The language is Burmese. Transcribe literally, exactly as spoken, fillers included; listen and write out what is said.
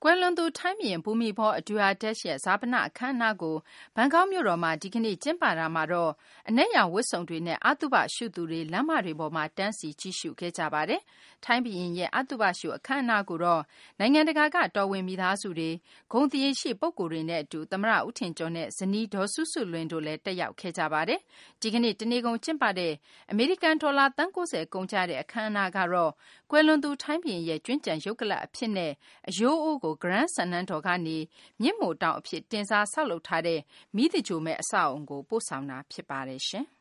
ကွယ်လွန်သူထိုင်းဘုရင်ဘူမိဘော အဒူယာဒက်ရှ်ရဲ့ဈာပနအခမ်းအနားကိုဘန်ကောက်မြို့တော်မှာဒီကနေ့ကျင်းပတာမှာတော့အနက်ရောင်ဝတ်စုံတွေနဲ့အသုဘရှုသူတွေလမ်းမတွေပေါ်မှာတန်းစီကြည့်ရှုခဲ့ကြပါတယ်။ထိုင်းဘုရင်ရဲ့အသုဘရှုအခမ်းအနားကိုတော့နိုင်ငံတကာကတော်ဝင်မိသားစုတွေဂုဏ်သရေရှိပုဂ္ဂိုလ်တွေနဲ့အတူသမ္မတဦးထင်ကျော်နဲ့ဇနီးဒေါ်စုစုလွင်တို့လည်းတက်ရောက်ခဲ့ကြပါတယ်။ဒီကနေ့တနေ့ကုန်ကျင်းပတဲ့အမေရိကန်ဒေါ်လာသန်း၉၀ကုန်ကျတဲ့အခမ်းအနားကတော့ကွယ်လွန်သူထိုင်းဘုရင်ရဲ့ကျွင်းကျန်ရုပ်ကလပ်အဖြစ်နဲ့အရိုးအိုးကို Grand ဆန်နန်းတော်ကနေမြင့်မိုတောင်အဖြစ်တင်စားဆောက်လုပ်ထားတဲ့မီးသဂြိုဟ်မဲ့အဆောက်အအုံကိုပို့ဆောင်တာဖြစ်ပါတယ်ရှင်။